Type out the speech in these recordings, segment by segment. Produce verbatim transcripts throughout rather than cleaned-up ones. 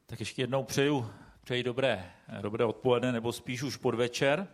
Tak ještě jednou přeju, přeji dobré, dobré odpoledne, nebo spíš už podvečer.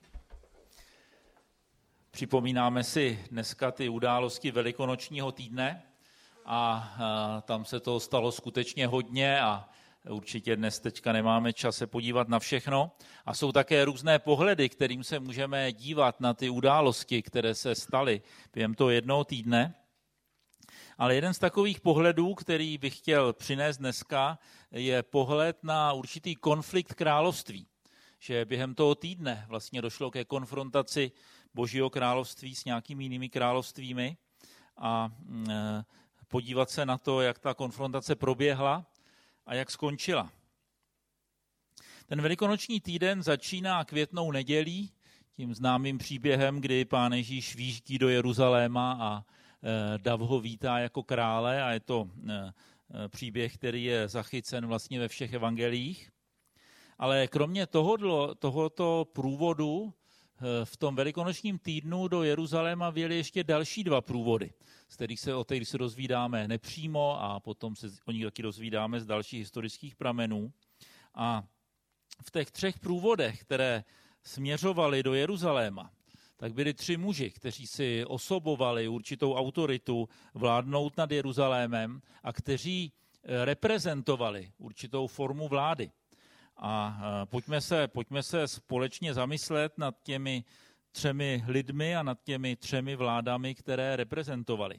Připomínáme si dneska ty události velikonočního týdne a, a tam se toho stalo skutečně hodně a určitě dnes teďka nemáme čas se podívat na všechno. A jsou také různé pohledy, kterým se můžeme dívat na ty události, které se staly během toho jednoho týdne. Ale jeden z takových pohledů, který bych chtěl přinést dneska, je pohled na určitý konflikt království. Že během toho týdne vlastně došlo ke konfrontaci Božího království s nějakými jinými královstvími a podívat se na to, jak ta konfrontace proběhla a jak skončila. Ten velikonoční týden začíná květnou nedělí, tím známým příběhem, kdy Pán Ježíš výjíždí do Jeruzaléma a dav ho vítá jako krále a je to příběh, který je zachycen vlastně ve všech evangeliích. Ale kromě tohoto, tohoto průvodu v tom velikonočním týdnu do Jeruzaléma vyjeli ještě další dva průvody, z kterých se, o kterých se dozvídáme nepřímo a potom se o nich taky dozvídáme z dalších historických pramenů. A v těch třech průvodech, které směřovaly do Jeruzaléma, tak byli tři muži, kteří si osobovali určitou autoritu vládnout nad Jeruzalémem a kteří reprezentovali určitou formu vlády. A pojďme se, pojďme se společně zamyslet nad těmi třemi lidmi a nad těmi třemi vládami, které reprezentovali.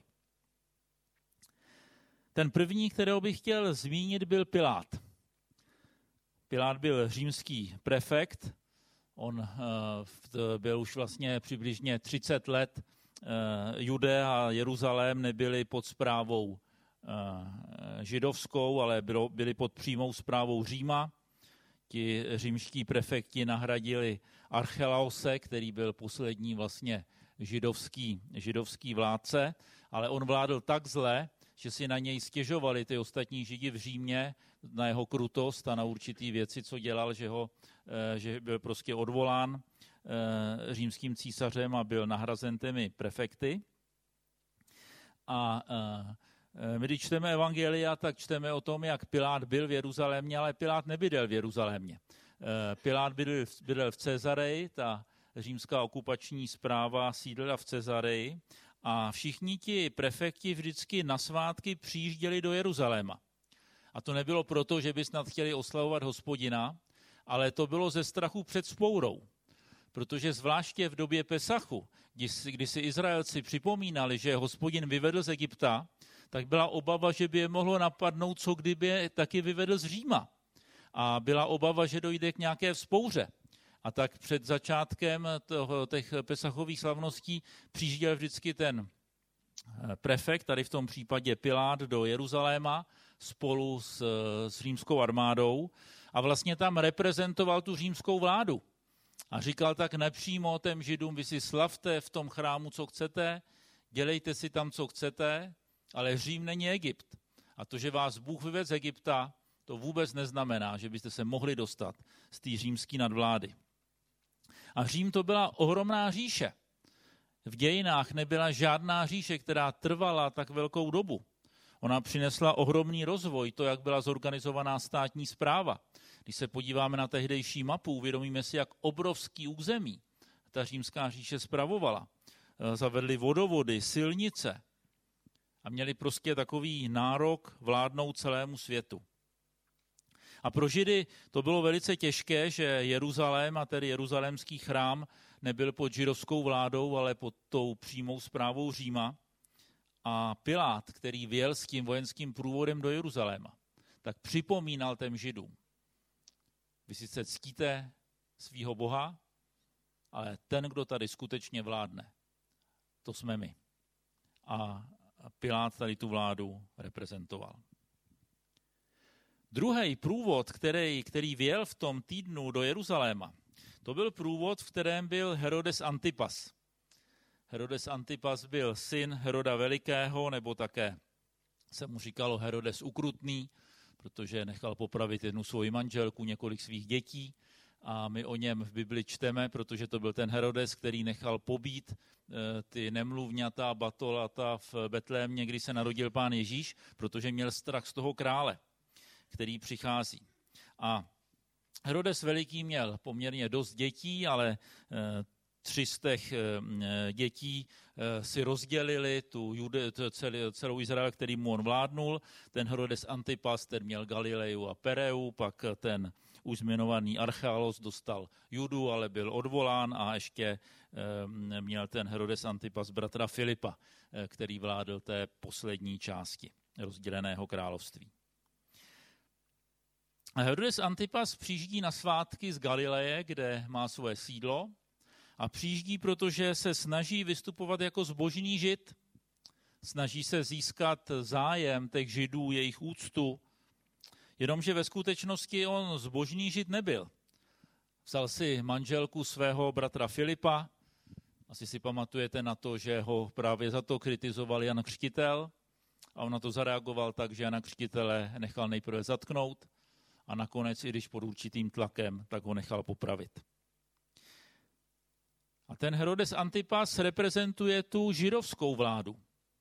Ten první, kterého bych chtěl zmínit, byl Pilát. Pilát byl římský prefekt. On byl už vlastně přibližně třicet let. Judea a Jeruzalém nebyli pod správou židovskou, ale byli pod přímou správou Říma. Ti římští prefekti nahradili Archelaose, který byl poslední vlastně židovský, židovský vládce, ale on vládl tak zle, že si na něj stěžovali ty ostatní židi v Římě na jeho krutost a na určitý věci, co dělal, že, ho, že byl prostě odvolán římským císařem a byl nahrazen těmi prefekty. A my, když čteme evangelia, tak čteme o tom, jak Pilát byl v Jeruzalémě, ale Pilát nebydlel v Jeruzalémě. Pilát bydlel, bydlel v Cezareji, ta římská okupační správa sídlila v Cezareji a všichni ti prefekti vždycky na svátky přijížděli do Jeruzaléma. A to nebylo proto, že by snad chtěli oslavovat Hospodina, ale to bylo ze strachu před vzpourou. Protože zvláště v době Pesachu, kdy, kdy si Izraelci připomínali, že Hospodin vyvedl z Egypta, tak byla obava, že by je mohlo napadnout, co kdyby je taky vyvedl z Říma. A byla obava, že dojde k nějaké vzpouře. A tak před začátkem toho, těch pesachových slavností přijížděl vždycky ten prefekt, tady v tom případě Pilát, do Jeruzaléma spolu s, s římskou armádou a vlastně tam reprezentoval tu římskou vládu. A říkal tak nepřímo těm židům, vy si slavte v tom chrámu, co chcete, dělejte si tam, co chcete, ale Řím není Egypt. A to, že vás Bůh vyvedl z Egypta, to vůbec neznamená, že byste se mohli dostat z té římské nadvlády. A Řím to byla ohromná říše. V dějinách nebyla žádná říše, která trvala tak velkou dobu. Ona přinesla ohromný rozvoj, to, jak byla zorganizovaná státní správa. Když se podíváme na tehdejší mapu, uvědomíme si, jak obrovský území ta římská říše spravovala. Zavedli vodovody, silnice a měli prostě takový nárok vládnout celému světu. A pro Židy to bylo velice těžké, že Jeruzalém a tedy jeruzalémský chrám nebyl pod židovskou vládou, ale pod tou přímou správou Říma. A Pilát, který vjel s tím vojenským průvodem do Jeruzaléma, tak připomínal těm Židům. Vy sice ctíte svýho Boha, ale ten, kdo tady skutečně vládne, to jsme my. A Pilát tady tu vládu reprezentoval. Druhý průvod, který, který vjel v tom týdnu do Jeruzaléma, to byl průvod, v kterém byl Herodes Antipas. Herodes Antipas byl syn Heroda Velikého, nebo také se mu říkalo Herodes Ukrutný, protože nechal popravit jednu svoji manželku, několik svých dětí a my o něm v Bibli čteme, protože to byl ten Herodes, který nechal pobít ty nemluvňata, batolata v Betlémě, kdy se narodil Pán Ježíš, protože měl strach z toho krále, který přichází. A Herodes Veliký měl poměrně dost dětí, ale tři z těch dětí si rozdělili tu jude, celou Izrael, který mu on vládnul. Ten Herodes Antipas, ten měl Galileu a Pereu, pak ten už jmenovaný Archelos dostal Judu, ale byl odvolán a ještě měl ten Herodes Antipas bratra Filipa, který vládl té poslední části rozděleného království. Herodes Antipas přijíždí na svátky z Galileje, kde má svoje sídlo, a přijíždí, protože se snaží vystupovat jako zbožný žid, snaží se získat zájem těch židů, jejich úctu, jenomže ve skutečnosti on zbožný žid nebyl. Vzal si manželku svého bratra Filipa, asi si pamatujete na to, že ho právě za to kritizoval Jan Křtitel a on na to zareagoval tak, že Jana Křtitele nechal nejprve zatknout a nakonec, i když pod určitým tlakem, tak ho nechal popravit. A ten Herodes Antipas reprezentuje tu židovskou vládu.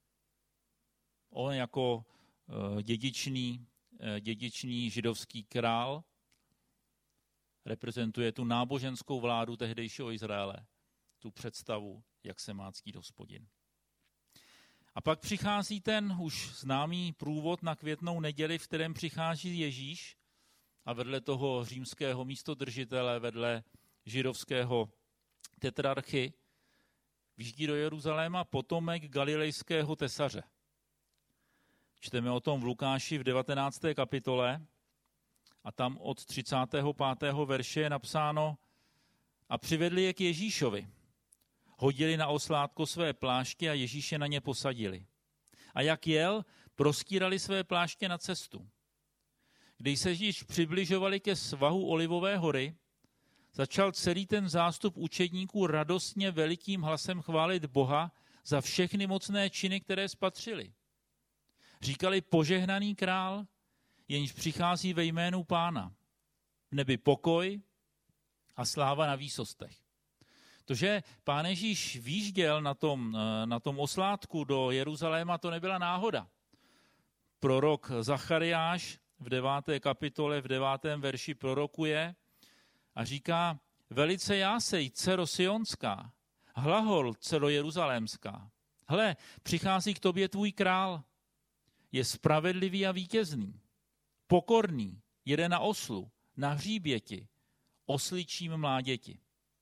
On jako dědičný, dědičný židovský král reprezentuje tu náboženskou vládu tehdejšího Izraele, tu představu, jak se má ctít Hospodin. A pak přichází ten už známý průvod na Květnou neděli, v kterém přichází Ježíš a vedle toho římského místodržitele, vedle židovského tetrarchy, vyjíždí do Jeruzaléma potomek galilejského tesaře. Čteme o tom v Lukáši v devatenácté kapitole a tam od třicátého pátého verše je napsáno: a přivedli je k Ježíšovi. Hodili na oslátko své pláště a Ježíše na ně posadili. A jak jel, prostírali své pláště na cestu. Když se již přibližovali ke svahu Olivové hory, začal celý ten zástup učedníků radostně velikým hlasem chválit Boha za všechny mocné činy, které spatřili. Říkali: požehnaný král, jenž přichází ve jménu Pána. V nebi pokoj a sláva na výsostech. To, že Pán Ježíš výjížděl na tom, na tom oslátku do Jeruzaléma, to nebyla náhoda. Prorok Zachariáš v deváté kapitole, v devátém verši prorokuje a říká: velice jásej, dcero Sionská, hlahol, dcero Jeruzalémská. Hle, přichází k tobě tvůj král. Je spravedlivý a vítězný, pokorný, jede na oslu, na hříběti, osličím mláděti.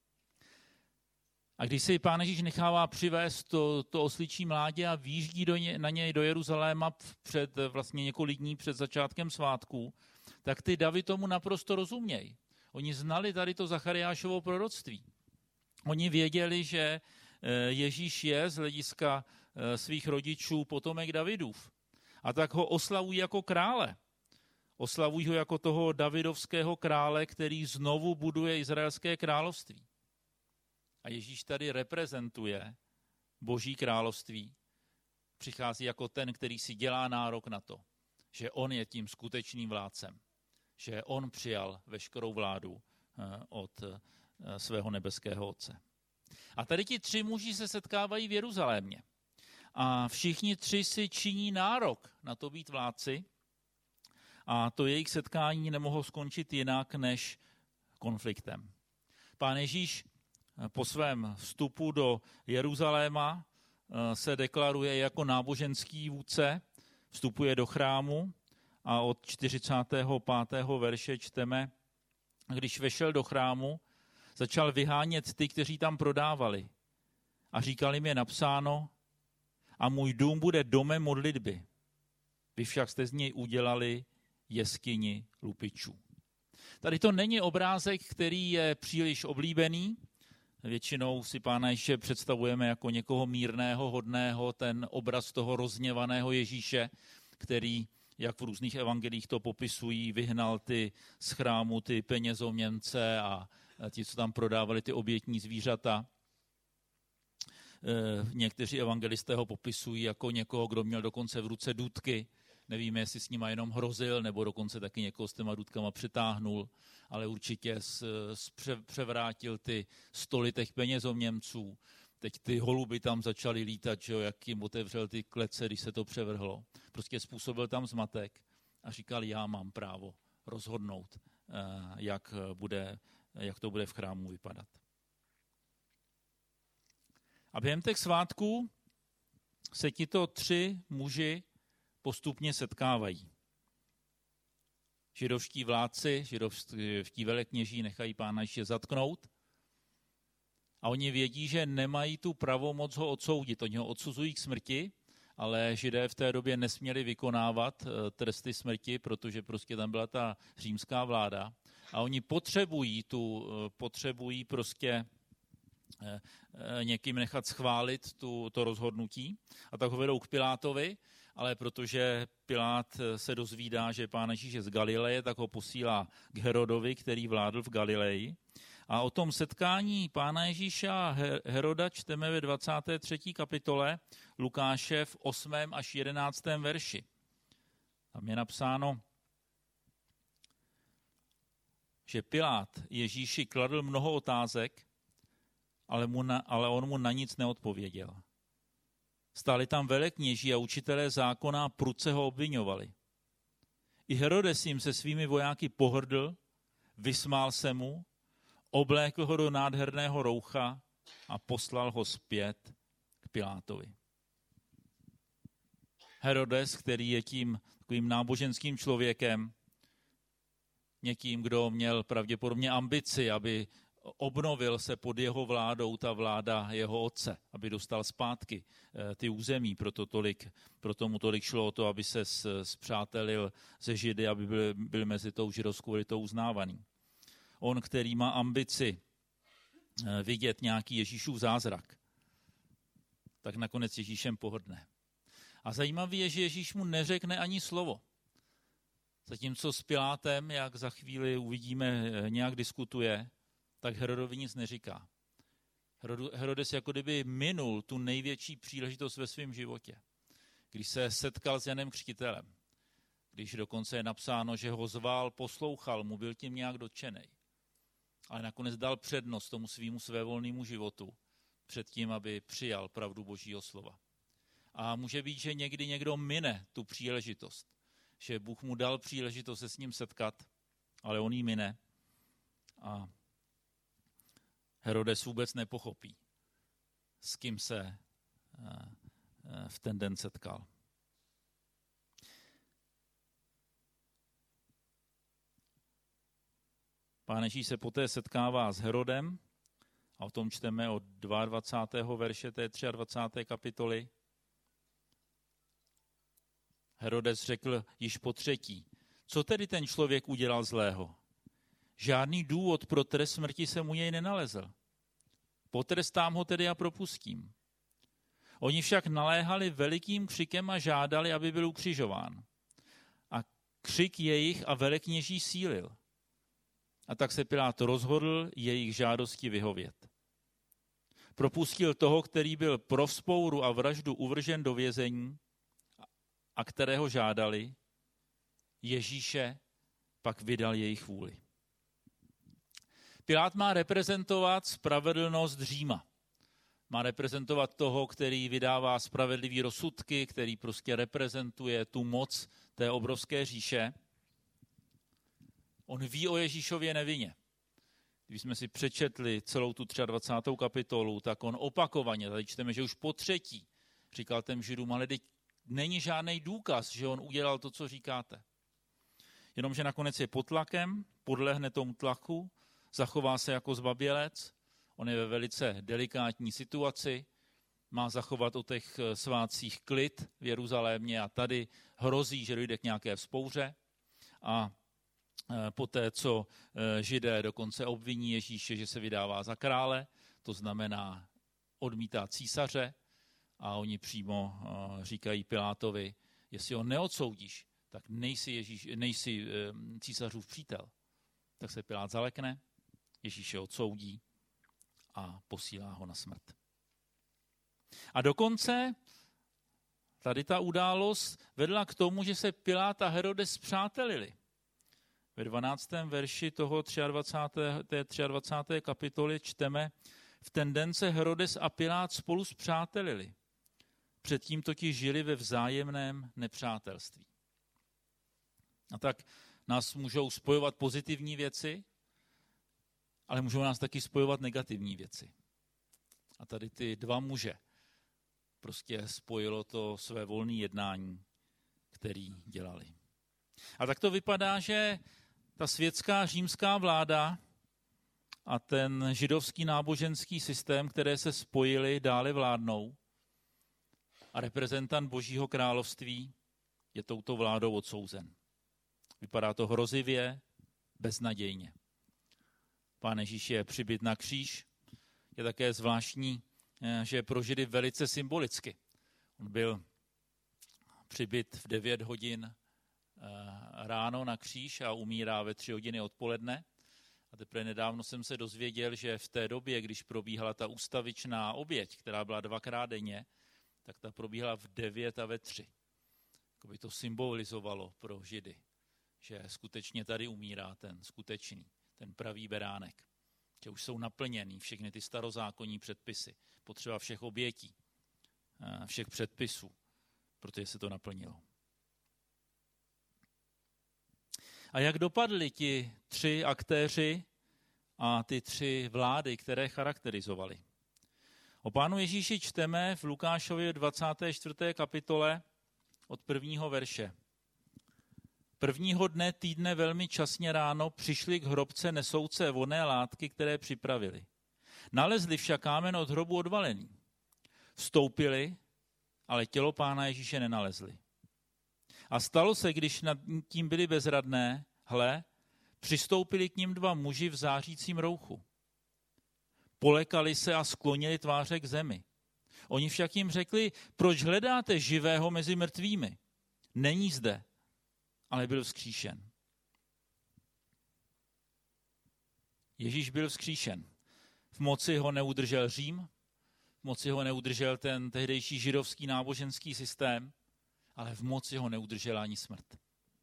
A když se Pán Ježíš nechává přivést to, to osličí mládě a výjíždí do ně, na něj do Jeruzaléma před vlastně několik dní před začátkem svátků, tak ty davy tomu naprosto rozumějí. Oni znali tady to Zachariášovo proroctví. Oni věděli, že Ježíš je z hlediska svých rodičů potomek Davidův. A tak ho oslavují jako krále. Oslavují ho jako toho davidovského krále, který znovu buduje izraelské království. A Ježíš tady reprezentuje Boží království. Přichází jako ten, který si dělá nárok na to, že on je tím skutečným vládcem. Že on přijal veškerou vládu od svého nebeského Otce. A tady ti tři muži se setkávají v Jeruzalémě. A všichni tři si činí nárok na to být vládci. A to jejich setkání nemohlo skončit jinak než konfliktem. Pán Ježíš po svém vstupu do Jeruzaléma se deklaruje jako náboženský vůdce, vstupuje do chrámu a od čtyřicátého pátého verše čteme: když vešel do chrámu, začal vyhánět ty, kteří tam prodávali. A říkal jim, je napsáno: a můj dům bude domem modlitby. Vy však jste z něj udělali jeskyni lupičů. Tady to není obrázek, který je příliš oblíbený. Většinou si Pána Ježíše představujeme jako někoho mírného, hodného, ten obraz toho rozhněvaného Ježíše, který, jak v různých evangelích to popisují, vyhnal ty z chrámu ty penězoměnce a ti, co tam prodávali ty obětní zvířata. Někteří evangelisté ho popisují jako někoho, kdo měl dokonce v ruce důtky. Nevíme, jestli s nima jenom hrozil, nebo dokonce taky někoho s těma důtkama přitáhnul, ale určitě převrátil ty stoly těch penězoměmců. Teď ty holuby tam začaly lítat, že jo, jak jim otevřel ty klece, když se to převrhlo. Prostě způsobil tam zmatek a říkal, já mám právo rozhodnout, jak, bude, jak to bude v chrámu vypadat. A během těch svátků se tito tři muži postupně setkávají. Židovští vládci, židovští velekněží nechají Pána Ježíše zatknout a oni vědí, že nemají tu pravomoc ho odsoudit. Oni ho odsuzují k smrti, ale Židé v té době nesměli vykonávat tresty smrti, protože prostě tam byla ta římská vláda. A oni potřebují, tu, potřebují prostě někým nechat schválit tu, to rozhodnutí. A tak ho vedou k Pilátovi, ale protože Pilát se dozvídá, že Pán Ježíš je z Galileje, tak ho posílá k Herodovi, který vládl v Galileji. A o tom setkání Pána Ježíše a Heroda čteme ve dvacáté třetí kapitole Lukáše v osmém až jedenáctém verši. Tam je napsáno, že Pilát Ježíši kladl mnoho otázek, ale, mu na, ale on mu na nic neodpověděl. Stáli tam velekněží a učitelé zákona a prudce ho obviňovali. I Herodes jim se svými vojáky pohrdl, vysmál se mu, oblékl ho do nádherného roucha a poslal ho zpět k Pilátovi. Herodes, který je tím takovým náboženským člověkem, někým, kdo měl pravděpodobně ambici, aby obnovil se pod jeho vládou ta vláda jeho otce, aby dostal zpátky ty území, proto, tolik, proto mu tolik šlo o to, aby se spřátelil se Židy, aby byl, byl mezi tou židovskou elitou uznávaný. On, který má ambici vidět nějaký Ježíšův zázrak, tak nakonec Ježíšem pohrdne. A zajímavé je, že Ježíš mu neřekne ani slovo. Zatímco s Pilátem, jak za chvíli uvidíme, nějak diskutuje, tak Herodovi nic neříká. Herodes jako kdyby minul tu největší příležitost ve svém životě, když se setkal s Janem Křtitelem, když dokonce je napsáno, že ho zval, poslouchal mu, byl tím nějak dotčenej. Ale nakonec dal přednost tomu svýmu svévolnému životu před tím, aby přijal pravdu Božího slova. A může být, že někdy někdo mine tu příležitost, že Bůh mu dal příležitost se s ním setkat, ale on jí mine. A Herodes vůbec nepochopí, s kým se v ten den setkal. Pán Ježíš se poté setkává s Herodem a o tom čteme od dvacátého druhého verše té dvacáté třetí kapitoly. Herodes řekl již po třetí, co tedy ten člověk udělal zlého? Žádný důvod pro trest smrti se mu jej nenalezl. Potrestám ho tedy a propustím. Oni však naléhali velikým křikem a žádali, aby byl ukřižován. A křik jejich a velekněží sílil. A tak se Pilát rozhodl jejich žádosti vyhovět. Propustil toho, který byl pro vzpouru a vraždu uvržen do vězení a kterého žádali, Ježíše pak vydal jejich vůli. Pilát má reprezentovat spravedlnost Říma. Má reprezentovat toho, který vydává spravedlivý rozsudky, který prostě reprezentuje tu moc té obrovské říše. On ví o Ježíšově nevině. Když jsme si přečetli celou tu dvacátou třetí kapitolu, tak on opakovaně, tady čteme, že už po třetí, říkal těm Židům, ale teď není žádný důkaz, že on udělal to, co říkáte. Jenomže nakonec je pod tlakem, podlehne tomu tlaku, zachová se jako zbabělec, on je ve velice delikátní situaci, má zachovat o těch svátcích klid v Jeruzalémě a tady hrozí, že dojde k nějaké vzpouře a poté, co Židé dokonce obviní Ježíše, že se vydává za krále, to znamená odmítá císaře a oni přímo říkají Pilátovi, jestli ho neodsoudíš, tak nejsi, Ježíš, nejsi císařův přítel. Tak se Pilát zalekne, Ježíše odsoudí a posílá ho na smrt. A dokonce tady ta událost vedla k tomu, že se Pilát a Herodes spřátelili. Ve dvanáctém verši toho dvacáté třetí. té dvacáté třetí kapitoly čteme, v ten den se Herodes a Pilát spolu spřátelili. Předtím totiž žili ve vzájemném nepřátelství. A tak nás můžou spojovat pozitivní věci, ale můžou nás taky spojovat negativní věci. A tady ty dva muže prostě spojilo to své volné jednání, který dělali. A tak to vypadá, že ta světská římská vláda a ten židovský náboženský systém, které se spojily, dále vládnou. A reprezentant Božího království je touto vládou odsouzen. Vypadá to hrozivě, beznadějně. Pán Ježíš je přibit na kříž. Je také zvláštní, že je pro Židy velice symbolicky. On byl přibit v devět hodin ráno na kříž a umírá ve tři hodiny odpoledne. A teprve nedávno jsem se dozvěděl, že v té době, když probíhala ta ústavičná oběť, která byla dvakrát denně, tak ta probíhala v devět a ve tři. By to symbolizovalo pro Židy, že skutečně tady umírá ten skutečný, ten pravý beránek. Že už jsou naplněný všechny ty starozákonní předpisy, potřeba všech obětí, všech předpisů, protože se to naplnilo. A jak dopadli ti tři aktéři a ty tři vlády, které charakterizovali? O Pánu Ježíši čteme v Lukášově dvacáté čtvrté kapitole od prvního verše. Prvního dne týdne velmi časně ráno přišli k hrobce nesouce vonné látky, které připravili. Nalezli však kámen od hrobu odvalený. Vstoupili, ale tělo Pána Ježíše nenalezli. A stalo se, když nad tím byli bezradné, hle, přistoupili k ním dva muži v zářícím rouchu. Polekali se a sklonili tváře k zemi. Oni však jim řekli, proč hledáte živého mezi mrtvými? Není zde, ale byl vzkříšen. Ježíš byl vzkříšen. V moci ho neudržel Řím, v moci ho neudržel ten tehdejší židovský náboženský systém, ale v moci ho neudržela ani smrt.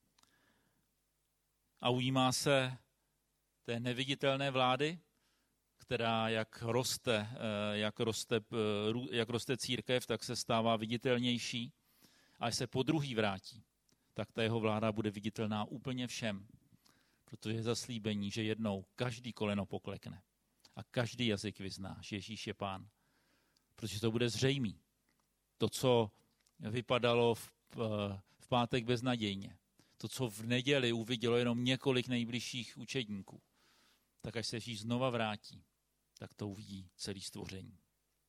A ujímá se té neviditelné vlády, která jak roste, jak roste, jak roste církev, tak se stává viditelnější. A až se po druhý vrátí, tak ta jeho vláda bude viditelná úplně všem. Protože je zaslíbení, že jednou každý koleno poklekne a každý jazyk vyzná, že Ježíš je Pán. Protože to bude zřejmý. To, co vypadalo v, v pátek beznadějně, to, co v neděli uvidělo jenom několik nejbližších učedníků, tak až se Ježíš znova vrátí, tak to uvidí celý stvoření.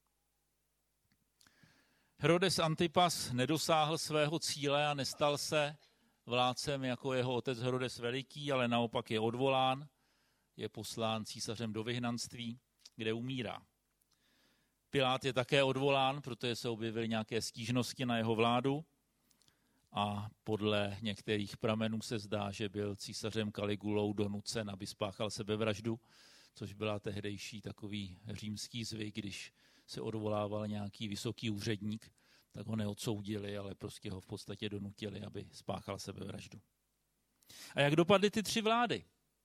Herodes Antipas nedosáhl svého cíle a nestal se vládcem jako jeho otec Herodes Veliký, ale naopak je odvolán, je poslán císařem do vyhnanství, kde umírá. Pilát je také odvolán, protože se objevily nějaké stížnosti na jeho vládu a podle některých pramenů se zdá, že byl císařem Kaligulou donucen, aby spáchal sebevraždu, což byla tehdejší takový římský zvyk, když se odvolával nějaký vysoký úředník, tak ho neodsoudili, ale prostě ho v podstatě donutili, aby spáchal sebevraždu. A jak dopadly ty tři vlády?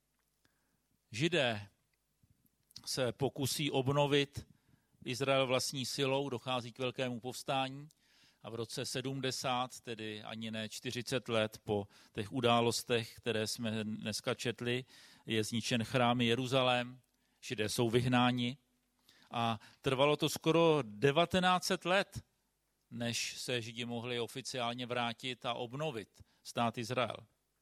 Židé se pokusí obnovit Izrael vlastní silou, dochází k velkému povstání a v roce sedmdesát, tedy ani ne čtyřicet let po těch událostech, které jsme dneska četli, je zničen chrám Jeruzalém, Židé jsou vyhnáni a trvalo to skoro devatenáct set let, než se Židi mohli oficiálně vrátit a obnovit stát Izrael.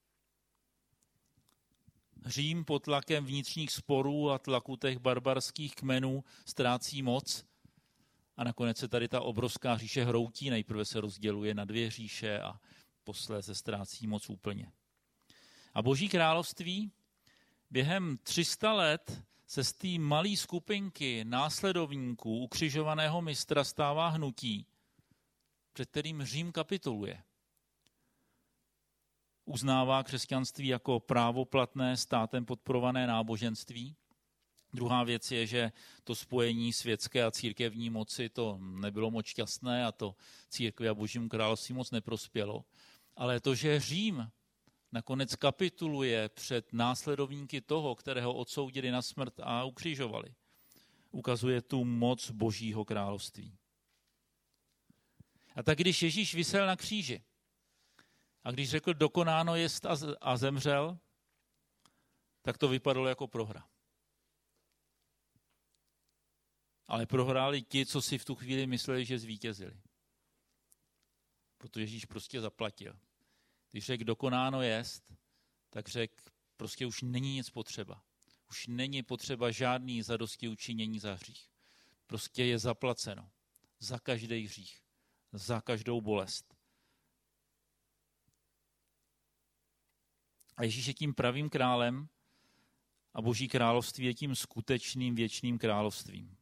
Řím pod tlakem vnitřních sporů a tlaku těch barbarských kmenů ztrácí moc a nakonec se tady ta obrovská říše hroutí, nejprve se rozděluje na dvě říše a posléze ztrácí moc úplně. A Boží království během tři sta let se z té malé skupinky následovníků ukřižovaného mistra stává hnutí, před kterým Řím kapituluje. Uznává křesťanství jako právoplatné státem podporované náboženství. Druhá věc je, že to spojení světské a církevní moci to nebylo moc šťastné a to církvi a Božímu království moc neprospělo. Ale to, že Řím nakonec kapituluje před následovníky toho, kterého odsoudili na smrt a ukřižovali, ukazuje tu moc Božího království. A tak když Ježíš visel na kříži A když řekl dokonáno jest a zemřel, tak to vypadalo jako prohra. Ale prohráli ti, co si v tu chvíli mysleli, že zvítězili. Protože Ježíš prostě zaplatil. Když řekl dokonáno jest, tak řekl, prostě už není nic potřeba. Už není potřeba žádný zadosti učinění za hřích. Prostě je zaplaceno. Za každý hřích. Za každou bolest. A Ježíš je tím pravým králem a Boží království je tím skutečným věčným královstvím.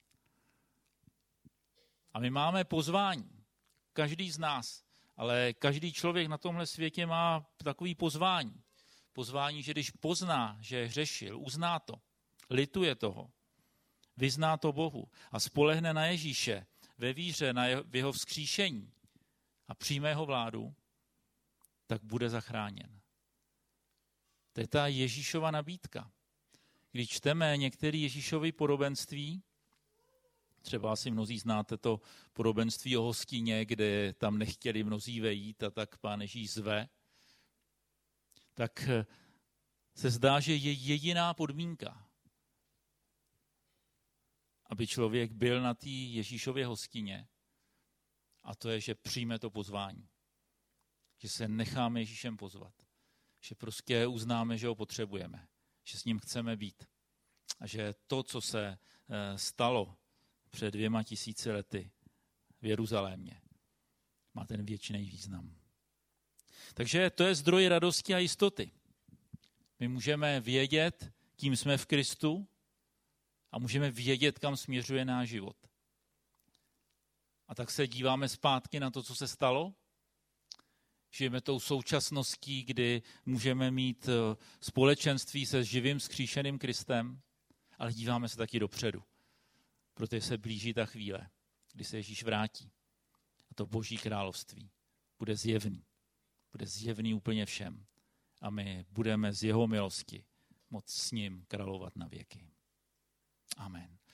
A my máme pozvání. Každý z nás. Ale každý člověk na tomhle světě má takový pozvání. Pozvání, že když pozná, že hřešil, uzná to, lituje toho, vyzná to Bohu a spolehne na Ježíše ve víře, na jeho, v jeho vzkříšení a přijme jeho vládu, tak bude zachráněn. To je ta Ježíšova nabídka. Když čteme některé Ježíšovy podobenství, třeba asi mnozí znáte to podobenství o hostině, kde tam nechtěli mnozí vejít a tak Pán Ježíš zve, tak se zdá, že je jediná podmínka, aby člověk byl na té Ježíšově hostině, a to je, že přijme to pozvání. Že se necháme Ježíšem pozvat. Že prostě uznáme, že ho potřebujeme. Že s ním chceme být. A že to, co se stalo před dvěma tisíci lety v Jeruzalémě, má ten věčný význam. Takže to je zdroj radosti a jistoty. My můžeme vědět, kým jsme v Kristu a můžeme vědět, kam směřuje náš život. A tak se díváme zpátky na to, co se stalo. Žijeme tou současností, kdy můžeme mít společenství se živým vzkříšeným Kristem, ale díváme se taky dopředu, protože se blíží ta chvíle, kdy se Ježíš vrátí. A to Boží království bude zjevný. Bude zjevný úplně všem. A my budeme z jeho milosti moct s ním královat na věky. Amen.